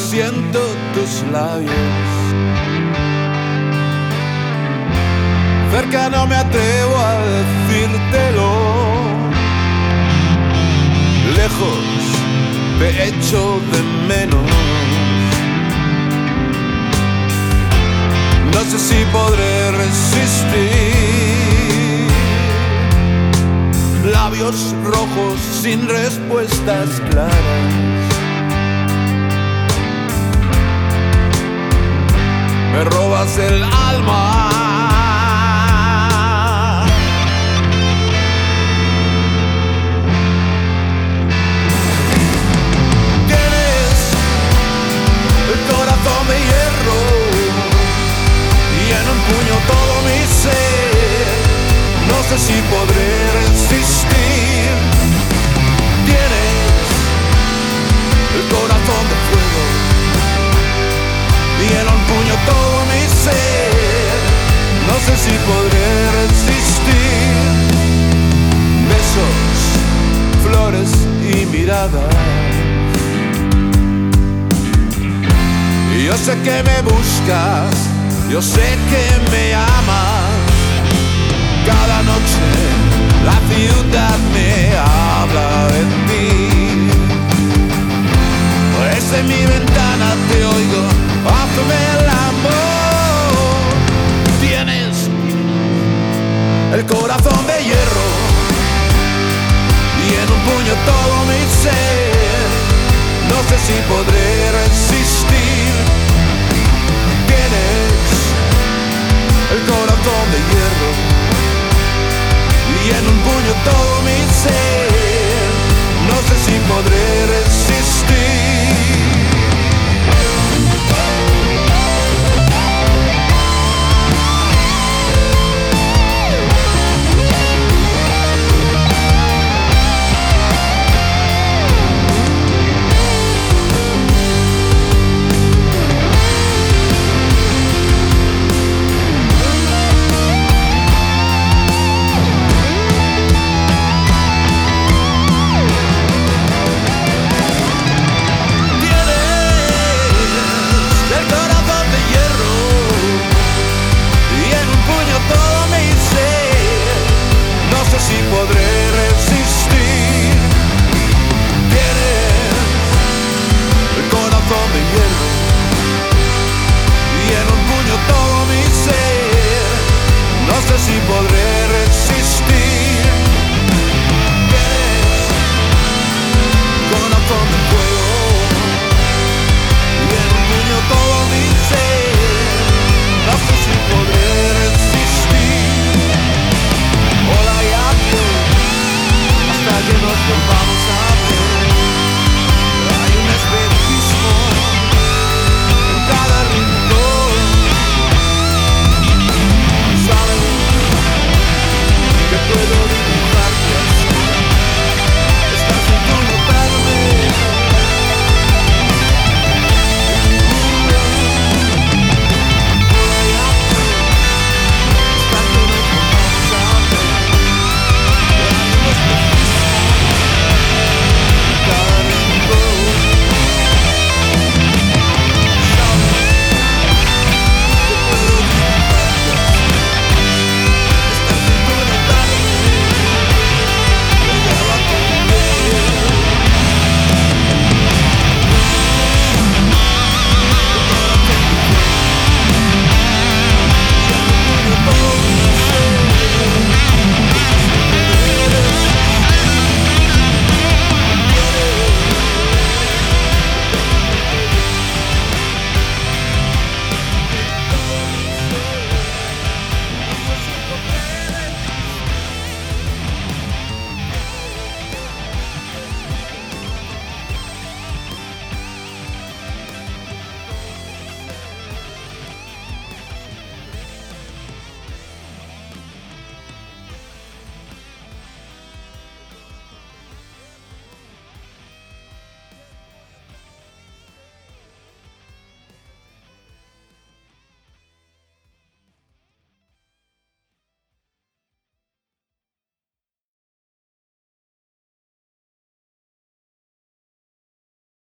siento tus labios. Cerca no me atrevo a decírtelo. Lejos te echo de menos. No sé si podré resistir. Labios rojos sin respuestas claras. Me robas el alma. Tienes el corazón de hierro y en un puño todo mi ser. No sé si podré resistir. Tienes el corazón de fuego y en un puño todo mi ser. No sé si podré resistir. Besos, flores y miradas. Y yo sé que me buscas, yo sé que me amas. Cada noche la ciudad me habla de ti. Desde mi ventana te oigo, hazme el amor.